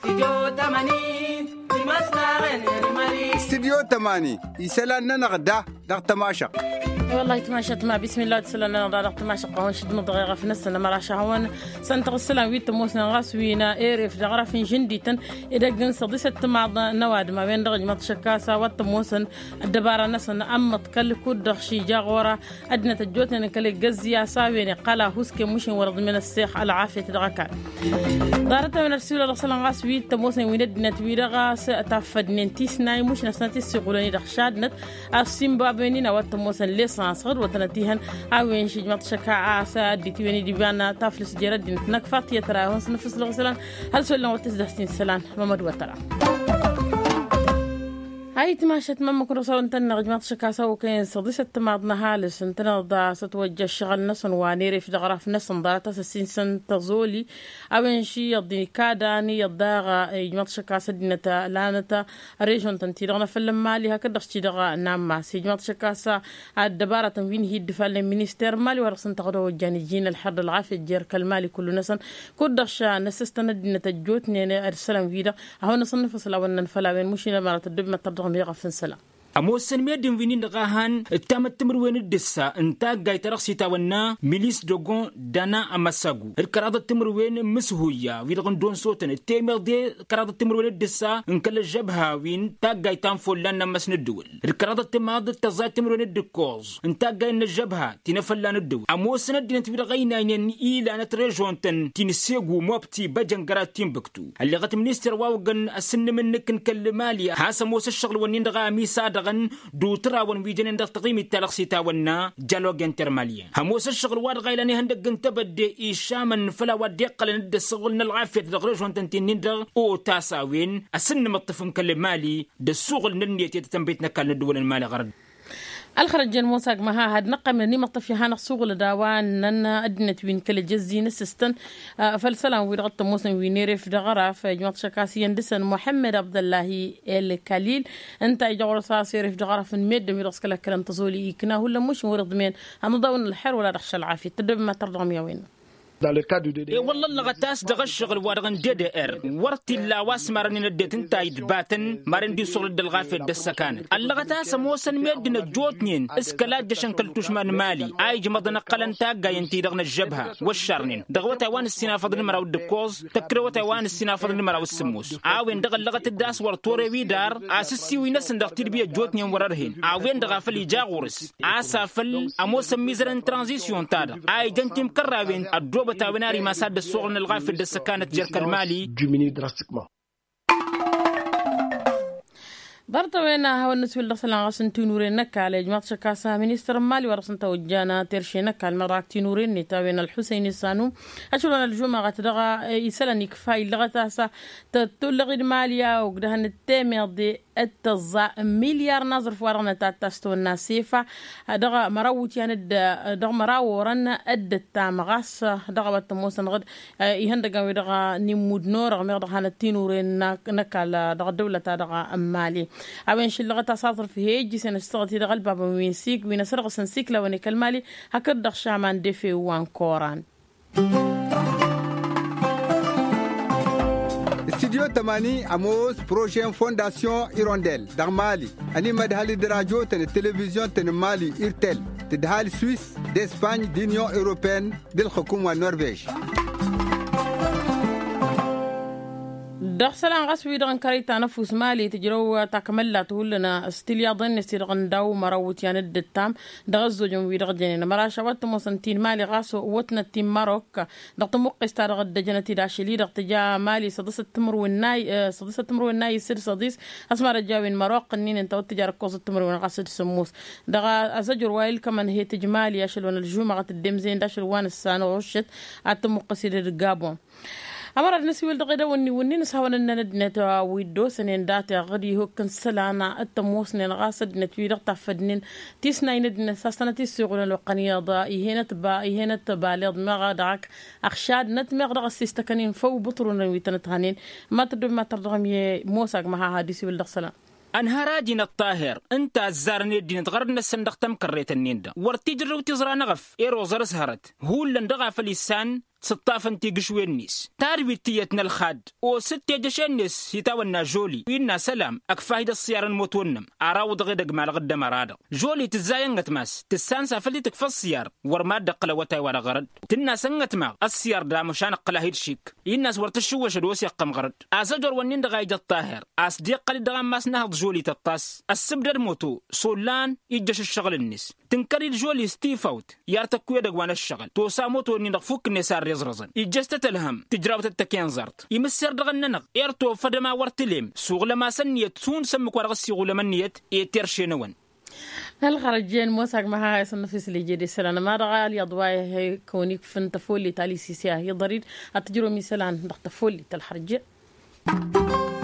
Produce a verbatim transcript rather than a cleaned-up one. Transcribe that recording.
استديو تماني يسألنا نغدا دغ تماشق والله تماشت ما بسم الله تسلنا نضع تماشق قهون شد مضغيغة في نسنا مرا شهوان سنتغ السلام ويت موسنا غاسوينا إيريف جغرافين جنديتن إذا جن صديست مع نواد ما بين درج متشكاسة وتموسن الدبارة نسنا أما تكل كود شي جاغورة أدنى تجوتنا كل جزية ساويني قلا هوسك مش ورد من السيخ على عافية دغكا دارت من رسول الله صلى الله عليه وسلم تموسن ويندنا تويرغا تفدنين تيسناي مش نسنتي سيقولني دخشادنت السيمبابويني وتموسن ليس صغر وتنتيهن أوين شيء ما تشكى عسى ديتويني ديبانا تافلس جرد نكفات يتراهن نفس الغسلان هل سؤالنا وتسدحسين سلام محمد وترى هاي تماشت ماما كنا صار نتنا جماعة شكاسة وكين صديسة تماضنا هالس نتنا ضا ستوجه الشغل نصن وانيري في دغرف نصن ضارتا سسين سن تزولي أوين شي يضي كاداني يضاغا جماعة شكاسة دينتا لانتا ريجون تنتيرغنا في المالي هكذا شي دغا نام ماسي جماعة شكاسة الدبارة تنفين هي الدفاع للمينيستير مالي ورسن تغدو جانيجين الحرب العافية جيرك المالي كله نسن كودخشا نسستنا دينتا جوتني أرسلام فيدا أهو نصن نفصل أولنا نفلاوين مشينا مرات الدب ما تبدو ميغا سلا أموسن ميدين فينين دغاهان التامت تمروين الدسا انتاق جاي ترخصي تاونا ميليس دوغون دانا أماساغو الكرادة تمروين مسهوية ويدغن دون صوتن التيمير دي كرادة تمروين الدسا انكال الجبهة وين تاق جاي تنفول لنا مسن الدول الكرادة تماد التزاي تمروين الدكوز انتاق جاي الجبهة تنفل لنا الدول أموسن الدين تبير غينا ين إيلا نتريجون تن تنسيقو موبتي بجن قرات تنبكتو اللي غت منيستر واوغن السن منك نكلمالي هاسا موس الشغل ونين دغا ميسا دو تراون ويجن دا تقييم التلخصي تاونا جالوج انترماليا هموس الشغل واد غيلاني هندق انت بدي ايشامن فلا ودي قل ند الشغل العافيه دغريش وانت ندر او تاساوين اسن مطفن كلمالي د الشغل ننيت تتنبيتنا كان الدول المالي غرد الخرج الموساق مها هاد نقم ني مطفي هانا السوق داوان نن ادنت وين كل جزي نسستن فالسلام ويرغط موسن وينيري في دغرف جماعه شكاسي ندسن محمد عبد الله الكليل انت جور صاصير في دغرف ميد ميرس كلا كلام تزولي كنا ولا مش ورد مين انا ضون الحر ولا رخش العافيه تدب ما ترضم يا وين إيه والله لغتاس دغ الشغل وارغن دي دي ار ورتي لا واسمرني نديت انت يدباتن مارن دي شغل دلغافه دسكان اللغتاس موسن ميدنا جوتنين اسكلا دشن كلتوش مان مالي اي جمدنا قلنتا غاينتي دغنا الجبهه والشرنين دغوتا وان السنافض المراو الدكوز تكروتا وان السنافض المراو السموس عاوين دغ لغت الداس ورتوري ويدار اسسي وينسن دغ تربيه جوتنين وررهين عاوين دغ فلي جاغورس اسافل اموس ميزرن ترانزيشن تادا اي جنتيم كراوين الدو بتاوناري ما ساد الصغن الغافل دس كانت جرك المالي ديميني دراسيكمون برضه وين هو النسوي اللي صلنا غسن تنورين نك على جماعة شكاسة منيستر مالي ورسن توجانا ترشي نك على المراك تنورين نتاوين الحسين السانو أشوفنا الجمعة تدغى يسألني كفاية اللغة تاسا تلغي المالية وقدهن التامر دي التزا مليار نظر فورنا تاتستو الناسيفة دغى مراوت يعني دغى مراو رنا أد التامغاس دغى بتموسن غد يهندقا ودغى نمود نور غمير دغى هنتينورين نك على دغى الدولة دغى مالي أبين شي اللغة تصاطر في هيجي سنستغطي دغى البابا وين سيك وين سرغ سنسيك لو نك المالي هكذا دغ شامان دفي وان كوران استديو تماني أموس بروجين فونداسيون إيرونديل دغ مالي أني مدهالي دراجو تن التلفزيون تن مالي إيرتيل تدهالي سويس دي إسباني دي نيو إوروبين دي الحكومة النرويج دخسلان غسوي دغن كريتا نفوس مالي تجرو تكملة تقولنا استيليا ضن استيرغن داو مروت يعني الدتام دغزو جنوي دغجنين مراشا واتمو سنتين مالي غاسو واتنا تيم ماروك دغت مقس تارغ الدجنتي داشلي دغت جا مالي صدس التمر والناي صدس التمر والناي يصير صديس اسمع رجاوين مروق قنين انت وتجار كوز التمر والغاسد سموس دغا ازجر وايل كمان هي تجمالي يشلون الجمعة الدمزين داشلوان السانو غشت اتمو قصير الجابون أمر النسوي الدقيقة وني وني نسحون إن ندنتا ويدو سنين داتا غدي هو كنسلانا التموس نغاسد نتوي رقطع فدنين تيسنا ندنا ساسنا تيسيقون الوقنية ضائي هنا تبا هنا تبالغ ما دعك أخشاد نتمغ رغسيستكنين فو بطرون ويتنتهانين ما تدو ما ترضهم ي موساق مها هاديسي والدقسلا أنهاراجين الطاهر أنت الزارني الدين تغرنا السندق تم كريت النين دا ورتجر وتزرع نغف إيرو زر سهرت هو اللي ندغى في اللسان ستافن تيجشوين نيس تاربي تيتنا الخاد او ستة جشان نيس يتاونا جولي وينا سلام اكفايد السيارة الموتونم اراود غدق مال غدا مرادق جولي تزاين غتماس تسانسا فلي تكفى السيار ورماد قلوتاي ولا غرد تنا سنغت ما السيار دا مشان قلاهيد شيك الناس ورتشوش الوسي قم غرد اسجر ونين دغايج الطاهر اس دي قل دغام ماس نهض جولي تطاس السبدر موتو سولان يجش الشغل النس تنكري الجولي ستيفوت يارتكو يدغوان الشغل تو ساموتو ني نفوك نسار يزرزن يجست الهم تجراوت التكين زرت يمسر دغننق يرتو فدما ورتليم سوغ لما سنيت سون سمك ورغسي غلمنيت يترشينون هل خرجين موساق معها يصنفيس اللي جدي سلان ما رغال يضواي هي كونيك فن تفولي تالي سيسيا يضريد التجربة مثلا تفولي تالحرجين